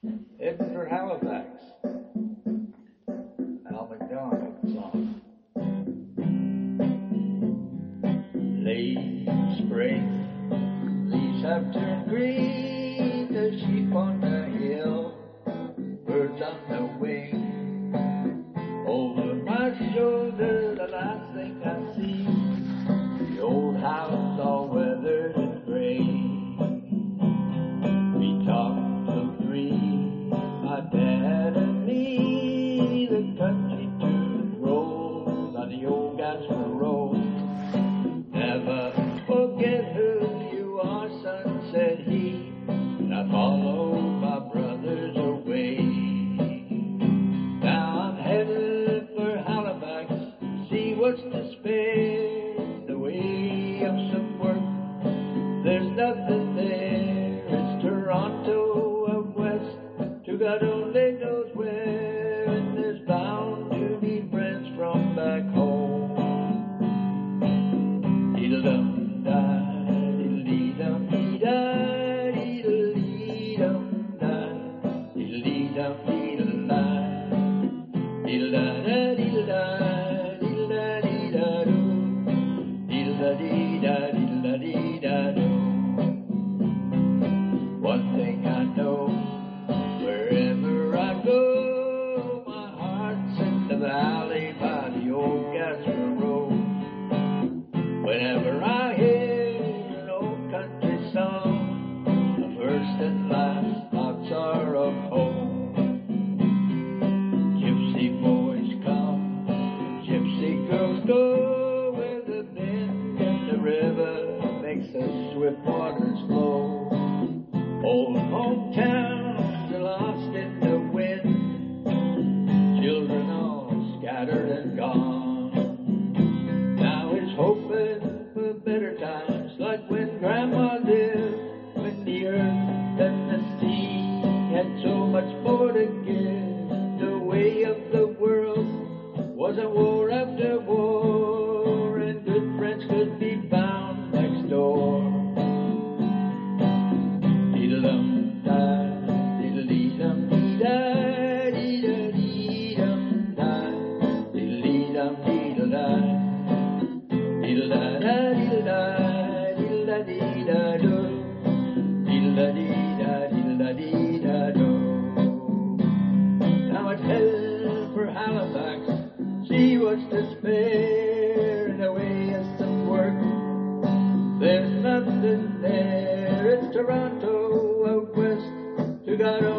Heading for Halifax. Al McDonald song. Late spring, leaves have turned green, the sheep on the hill, birds on the wing. Over my shoulder, the last thing I see, the old house all weathered and gray. We talked till 3, my dad and me, the country tune rolls on the old Gasper Road. Never forget who you are, son, said he, and I followed my brothers away. Now I'm headed for Halifax, see what's to spare, the way of some work, there's nothing there. It's Toronto out west, to God only knows where, and there's bound to be friends from back home. One thing I know, wherever I go, my heart's in the valley by the old Gasper Road. Whenever I hear an old country song, the first and last thoughts are of home. Gypsy boys come, gypsy girls go, where the bend in the river makes the swift waters flow. Old hometowns are lost in the wind, children all scattered and gone. Now he's hoping for better times, like when Grandma lived, when the earth and the sea had so much more to give. The way of the world was a war after war, and good friends could be found next door. Now it's headed for Halifax, see what's to spare, in the way of some work, there's nothing there. It's Toronto out west, to God